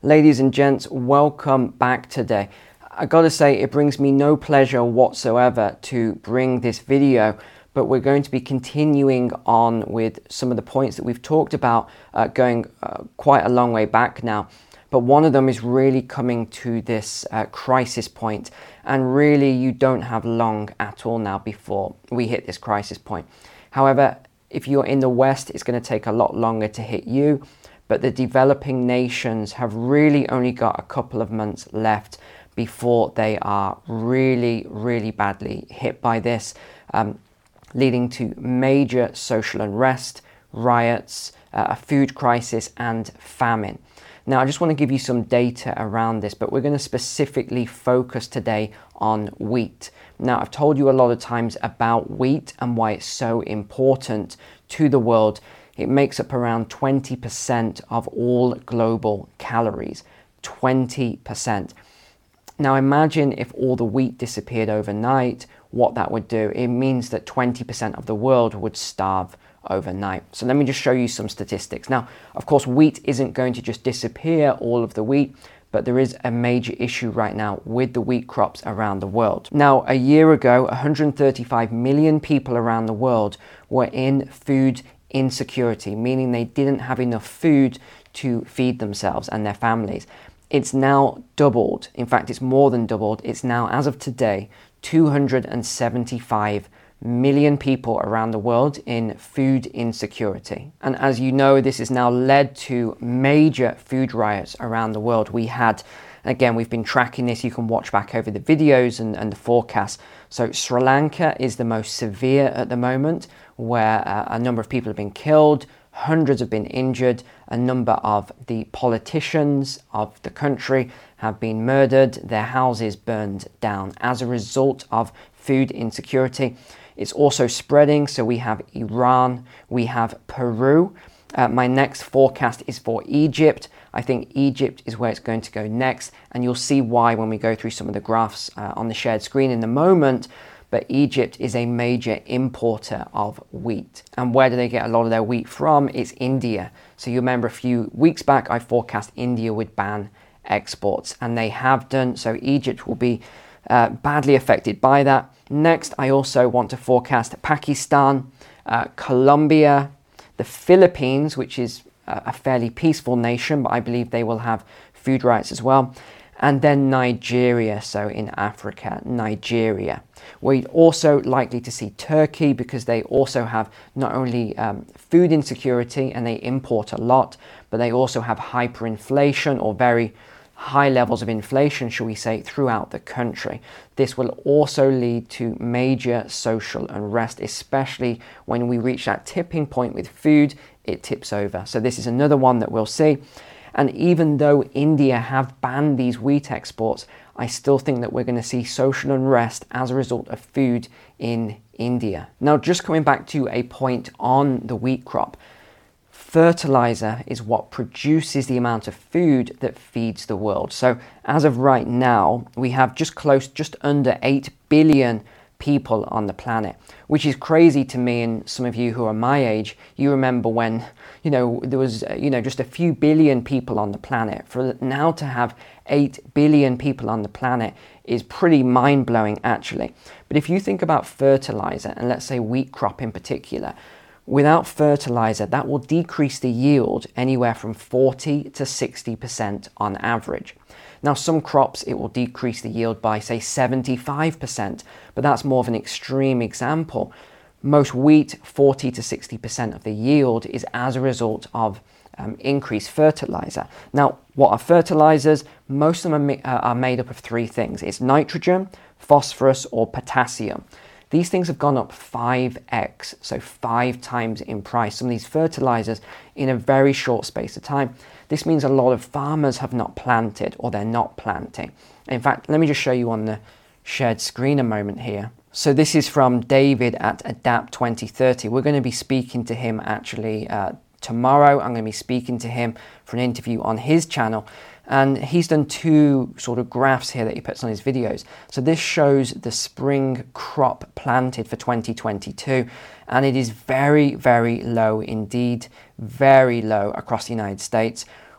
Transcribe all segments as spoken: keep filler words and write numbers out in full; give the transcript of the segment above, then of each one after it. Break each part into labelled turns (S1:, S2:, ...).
S1: Ladies and gents, welcome back today. I gotta say, it brings me no pleasure whatsoever to bring this video, but we're going to be continuing on with some of the points that we've talked about uh, going uh, quite a long way back now. But one of them is really coming to this uh, crisis point, and really you don't have long at all now before we hit this crisis point. However, if you're in the West, it's going to take a lot longer to hit you, but the developing nations have really only got a couple of months left before they are really, really badly hit by this, um, leading to major social unrest, riots, uh, a food crisis and famine. Now, I just want to give you some data around this, but we're going to specifically focus today on wheat. Now, I've told you a lot of times about wheat and why it's so important to the world. It makes up around twenty percent of all global calories, twenty percent. Now, imagine if all the wheat disappeared overnight, what that would do. It means that twenty percent of the world would starve overnight. So let me just show you some statistics. Now, of course, wheat isn't going to just disappear, all of the wheat, but there is a major issue right now with the wheat crops around the world. Now, a year ago, one hundred thirty-five million people around the world were in food insecurity, meaning they didn't have enough food to feed themselves and their families. It's now doubled. In fact, it's more than doubled. It's now, as of today, two hundred seventy-five million people around the world in food insecurity. And as you know, this has now led to major food riots around the world. We had, again, we've been tracking this. You can watch back over the videos and, and the forecasts. So Sri Lanka is the most severe at the moment, where uh, a number of people have been killed, hundreds have been injured, a number of the politicians of the country have been murdered, their houses burned down as a result of food insecurity. It's also spreading, so we have Iran, we have Peru. Uh, my next forecast is for Egypt. I think Egypt is where it's going to go next, and you'll see why when we go through some of the graphs uh, on the shared screen in a moment. But Egypt is a major importer of wheat. And where do they get a lot of their wheat from? It's India. So you remember a few weeks back, I forecast India would ban exports, and they have done. So Egypt will be uh, badly affected by that. Next, I also want to forecast Pakistan, uh, Colombia, the Philippines, which is a fairly peaceful nation, but I believe they will have food riots as well. And then Nigeria, so in Africa, Nigeria. We're also likely to see Turkey, because they also have not only um, food insecurity and they import a lot, but they also have hyperinflation, or very high levels of inflation, shall we say, throughout the country. This will also lead to major social unrest, especially when we reach that tipping point with food, it tips over. So this is another one that we'll see. And even though India have banned these wheat exports, I still think that we're going to see social unrest as a result of food in India. Now, just coming back to a point on the wheat crop, fertilizer is what produces the amount of food that feeds the world. So as of right now, we have just close, just under eight billion people on the planet, which is crazy to me. And some of you who are my age, you remember when, you know, there was, you know, just a few billion people on the planet. For now to have eight billion people on the planet is pretty mind-blowing, actually. But if you think about fertilizer, and let's say wheat crop in particular, without fertilizer, that will decrease the yield anywhere from forty to sixty percent on average. Now, some crops, it will decrease the yield by, say, seventy-five percent, but that's more of an extreme example. Most wheat, forty to sixty percent of the yield is as a result of um, increased fertilizer. Now, what are fertilizers? Most of them are, ma- are made up of three things. It's nitrogen, phosphorus, or potassium. These things have gone up five x, so five times in price, some of these fertilizers in a very short space of time. This means a lot of farmers have not planted, or they're not planting. In fact, let me just show you on the shared screen a moment here. So this is from David at Adapt twenty thirty. We're going to be speaking to him actually uh, tomorrow. I'm going to be speaking to him for an interview on his channel. And he's done two sort of graphs here that he puts on his videos. So this shows the spring crop planted for twenty twenty-two. And it is very, very low indeed, very low across the United States.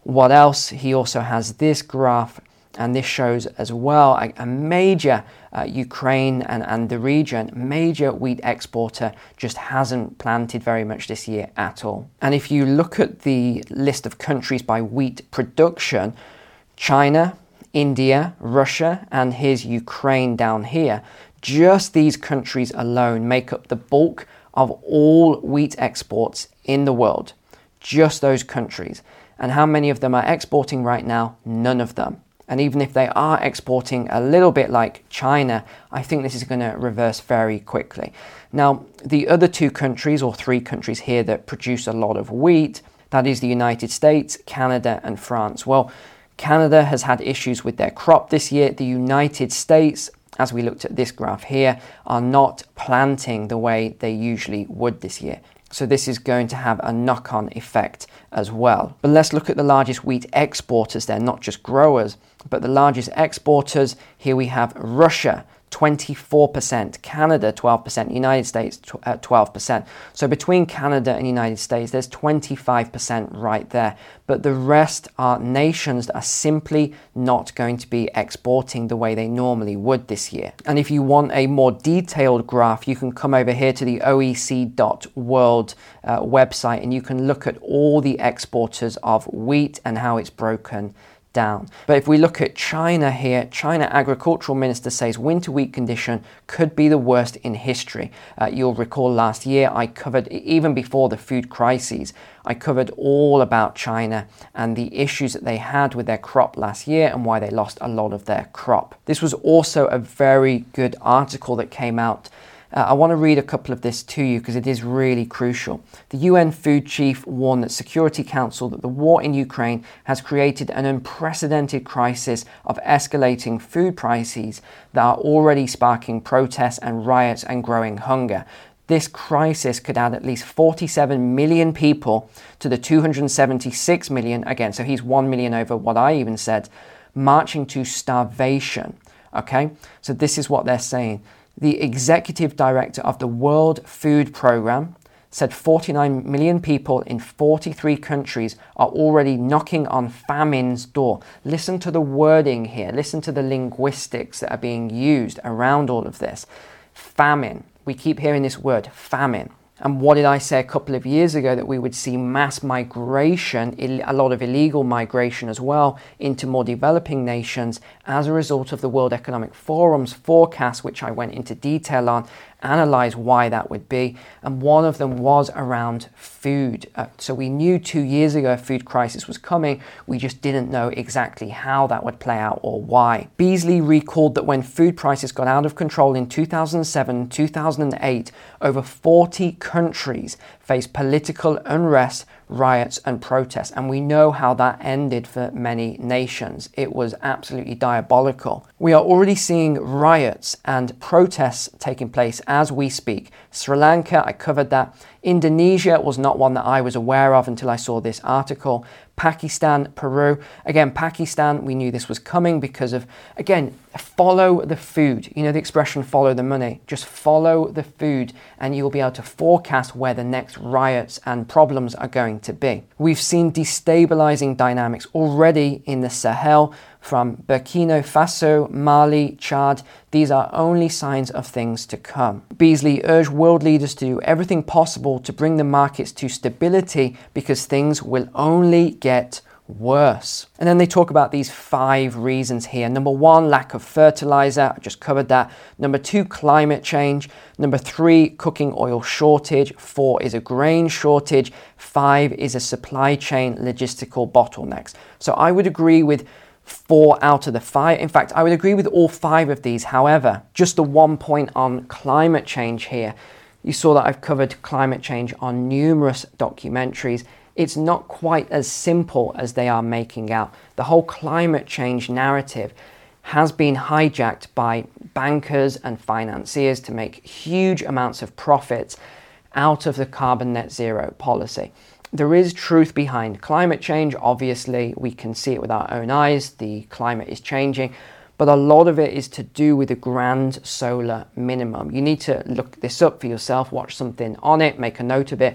S1: What else? He also has this graph, and this shows as well a, a major uh, Ukraine and, and the region, major wheat exporter, just hasn't planted very much this year at all. And if you look at the list of countries by wheat production, China, India, Russia, and here's Ukraine down here, just these countries alone make up the bulk of all wheat exports in the world. Just those countries. And how many of them are exporting right now? None of them. And even if they are exporting a little bit like China, I think this is going to reverse very quickly. Now, the other two countries or three countries here that produce a lot of wheat, that is the United States, Canada, and France. Well, Canada has had issues with their crop this year. The United States, as we looked at this graph here, are not planting the way they usually would this year. So this is going to have a knock-on effect as well. But let's look at the largest wheat exporters then, not just growers, but the largest exporters. Here we have Russia, twenty-four percent, Canada, twelve percent, United States, twelve percent. So between Canada and United States, there's twenty-five percent right there. But the rest are nations that are simply not going to be exporting the way they normally would this year. And if you want a more detailed graph, you can come over here to the O E C dot world uh, website, and you can look at all the exporters of wheat and how it's broken down. But if we look at China here, China agricultural minister says winter wheat condition could be the worst in history. Uh, you'll recall last year I covered, even before the food crises, I covered all about China and the issues that they had with their crop last year and why they lost a lot of their crop. This was also a very good article that came out. Uh, I want to read a couple of this to you because it is really crucial. The U N food chief warned the Security Council that the war in Ukraine has created an unprecedented crisis of escalating food prices that are already sparking protests and riots and growing hunger. This crisis could add at least forty-seven million people to the two hundred seventy-six million, again, so he's one million over what I even said, marching to starvation. Okay, so this is what they're saying. The executive director of the World Food Programme said forty-nine million people in forty-three countries are already knocking on famine's door. Listen to the wording here. Listen to the linguistics that are being used around all of this. Famine. We keep hearing this word, famine. And what did I say a couple of years ago? That we would see mass migration, a lot of illegal migration as well, into more developing nations as a result of the World Economic Forum's forecast, which I went into detail on, analyze why that would be. And one of them was around food. Uh, so we knew two years ago a food crisis was coming. We just didn't know exactly how that would play out or why. Beasley recalled that when food prices got out of control in two thousand seven, two thousand eight, over forty countries faced political unrest, riots and protests. And we know how that ended for many nations. It was absolutely diabolical. We are already seeing riots and protests taking place as we speak. Sri Lanka, I covered that. Indonesia was not one that I was aware of until I saw this article. Pakistan, Peru. Again, Pakistan, we knew this was coming because of, again, follow the food. You know the expression, follow the money. Just follow the food and you'll be able to forecast where the next riots and problems are going to be. We've seen destabilizing dynamics already in the Sahel, from Burkina Faso, Mali, Chad. These are only signs of things to come. Beasley urged world leaders to do everything possible to bring the markets to stability because things will only get worse. And then they talk about these five reasons here. Number one, lack of fertilizer. I just covered that. Number two, climate change. Number three, cooking oil shortage. Four is a grain shortage. Five is a supply chain logistical bottlenecks. So I would agree with four out of the five. In fact, I would agree with all five of these. However, just the one point on climate change here. You saw that I've covered climate change on numerous documentaries. It's not quite as simple as they are making out. The whole climate change narrative has been hijacked by bankers and financiers to make huge amounts of profits out of the carbon net zero policy. There is truth behind climate change. Obviously, we can see it with our own eyes. The climate is changing, but a lot of it is to do with the grand solar minimum. You need to look this up for yourself, watch something on it, make a note of it.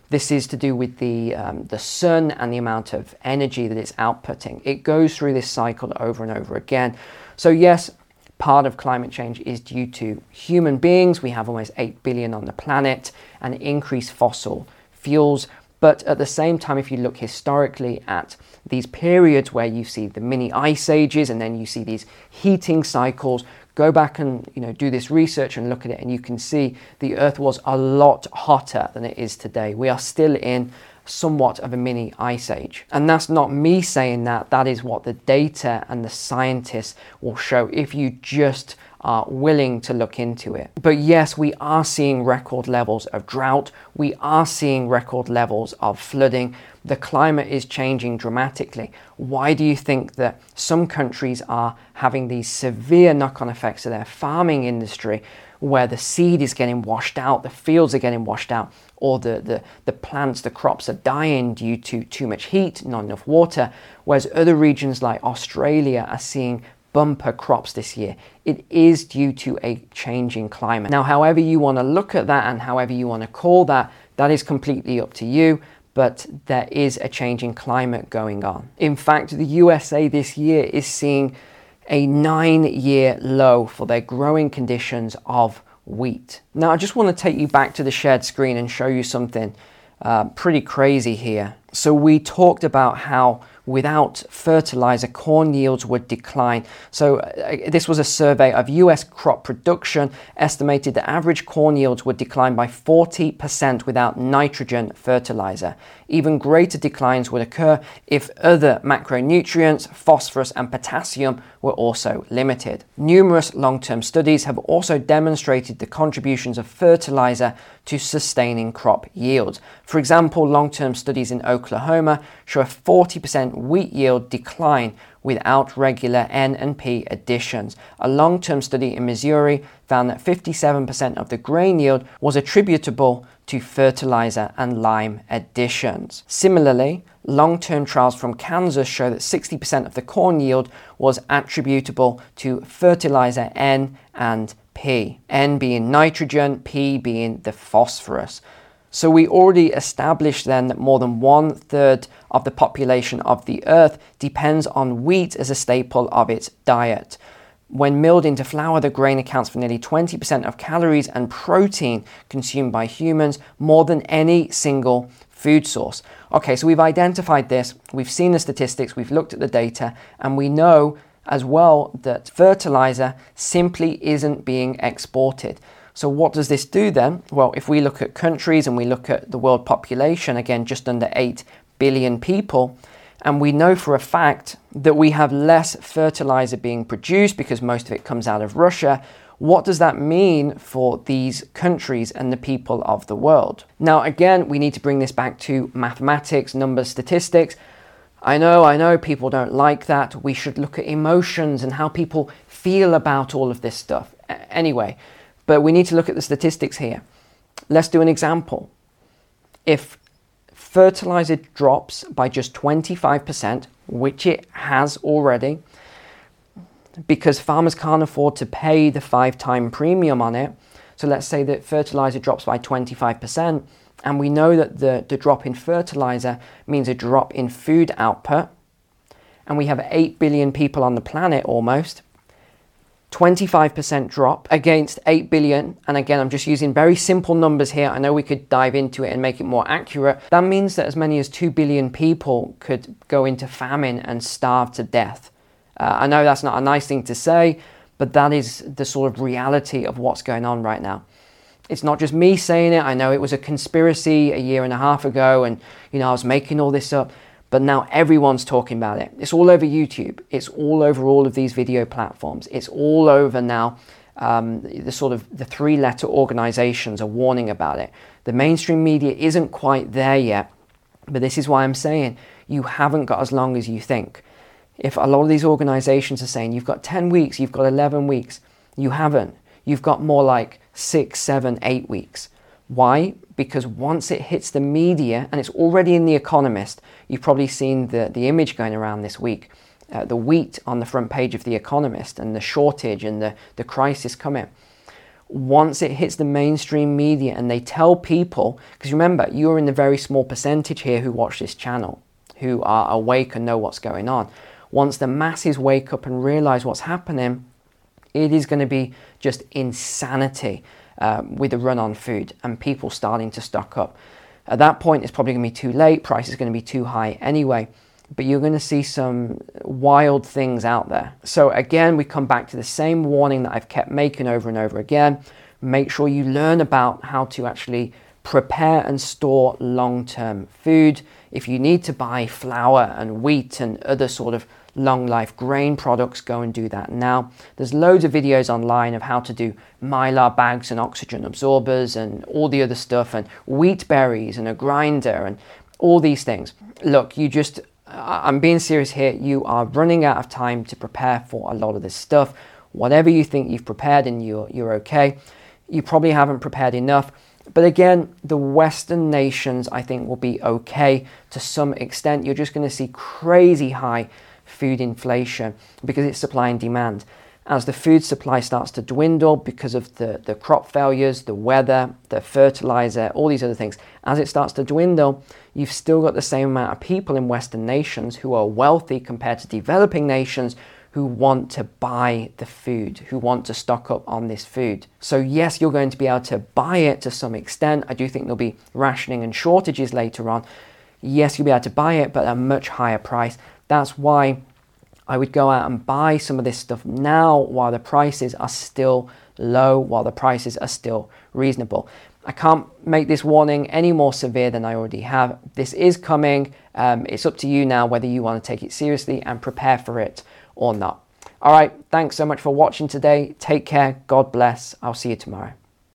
S1: This is to do with the, um, the sun and the amount of energy that it's outputting. It goes through this cycle over and over again. So yes, part of climate change is due to human beings. We have almost eight billion on the planet and increased fossil fuels. But at the same time, if you look historically at these periods where you see the mini ice ages and then you see these heating cycles, go back and you know do this research and look at it, and you can see the Earth was a lot hotter than it is today. We are still in somewhat of a mini ice age. And that's not me saying that, that is what the data and the scientists will show if you just are willing to look into it. But yes, we are seeing record levels of drought. We are seeing record levels of flooding. The climate is changing dramatically. Why do you think that some countries are having these severe knock-on effects to their farming industry, where the seed is getting washed out, the fields are getting washed out, or the, the, the plants, the crops are dying due to too much heat, not enough water, whereas other regions like Australia are seeing bumper crops this year? It is due to a changing climate. Now, however you want to look at that and however you want to call that, that is completely up to you, but there is a changing climate going on. In fact, the U S A this year is seeing a nine-year low for their growing conditions of wheat. Now, I just want to take you back to the shared screen and show you something uh, pretty crazy here. So we talked about how without fertilizer, corn yields would decline. So uh, this was a survey of U S crop production, estimated that average corn yields would decline by forty percent without nitrogen fertilizer. Even greater declines would occur if other macronutrients, phosphorus and potassium, were also limited. Numerous long-term studies have also demonstrated the contributions of fertilizer to sustaining crop yields. For example, long-term studies in Oklahoma show a forty percent wheat yield decline without regular N and P additions. A long-term study in Missouri found that fifty-seven percent of the grain yield was attributable to fertilizer and lime additions. Similarly, long-term trials from Kansas show that sixty percent of the corn yield was attributable to fertilizer N and P. N being nitrogen, P being the phosphorus. So we already established then that more than one third of the population of the earth depends on wheat as a staple of its diet. When milled into flour, the grain accounts for nearly twenty percent of calories and protein consumed by humans, more than any single food source. Okay, so we've identified this, we've seen the statistics, we've looked at the data, and we know as well that fertilizer simply isn't being exported. So what does this do then? Well, if we look at countries and we look at the world population, again, just under eight billion people, and we know for a fact that we have less fertilizer being produced because most of it comes out of Russia. What does that mean for these countries and the people of the world? Now, again, we need to bring this back to mathematics, numbers, statistics. I know, I know people don't like that. We should look at emotions and how people feel about all of this stuff. Anyway, but we need to look at the statistics here. Let's do an example. If fertilizer drops by just twenty-five percent, which it has already, because farmers can't afford to pay the five-time premium on it. So let's say that fertilizer drops by twenty-five percent, and we know that the, the drop in fertilizer means a drop in food output, and we have eight billion people on the planet almost. twenty-five percent drop against eight billion, and again, I'm just using very simple numbers here. I know we could dive into it and make it more accurate. That means that as many as two billion people could go into famine and starve to death. Uh, I know that's not a nice thing to say, but that is the sort of reality of what's going on right now. It's not just me saying it. I know it was a conspiracy a year and a half ago, and you know I was making all this up. But now everyone's talking about it. It's all over YouTube. It's all over all of these video platforms. It's all over now. Um, the sort of the three-letter organizations are warning about it. The mainstream media isn't quite there yet, but this is why I'm saying you haven't got as long as you think. If a lot of these organizations are saying you've got ten weeks, you've got eleven weeks, you haven't. You've got more like six, seven, eight weeks. Why? Because once it hits the media, and it's already in The Economist, you've probably seen the, the image going around this week, uh, the wheat on the front page of The Economist and the shortage and the, the crisis coming. once it hits the mainstream media and they tell people, because remember, you're in the very small percentage here who watch this channel, who are awake and know what's going on. Once the masses wake up and realize what's happening, it is going to be just insanity um, with the run on food and people starting to stock up. At that point, it's probably going to be too late. Price is going to be too high anyway. But you're going to see some wild things out there. So again, we come back to the same warning that I've kept making over and over again. Make sure you learn about how to actually prepare and store long-term food. If you need to buy flour and wheat and other sort of long life grain products, go and do that now. There's loads of videos online of how to do mylar bags and oxygen absorbers and all the other stuff, and wheat berries and a grinder and all these things. Look, you just, I'm being serious here, you are running out of time to prepare for a lot of this stuff. Whatever you think you've prepared and you're, you're okay, you probably haven't prepared enough. But again, the Western nations, I think, will be okay to some extent. You're just going to see crazy high food inflation because it's supply and demand. As the food supply starts to dwindle because of the, the crop failures, the weather, the fertilizer, all these other things, as it starts to dwindle, you've still got the same amount of people in Western nations who are wealthy compared to developing nations who want to buy the food, who want to stock up on this food. So yes, you're going to be able to buy it to some extent. I do think there'll be rationing and shortages later on. Yes, you'll be able to buy it, but at a much higher price. That's why I would go out and buy some of this stuff now while the prices are still low, while the prices are still reasonable. I can't make this warning any more severe than I already have. This is coming. Um, it's up to you now whether you want to take it seriously and prepare for it or not. All right, thanks so much for watching today. Take care. God bless. I'll see you tomorrow.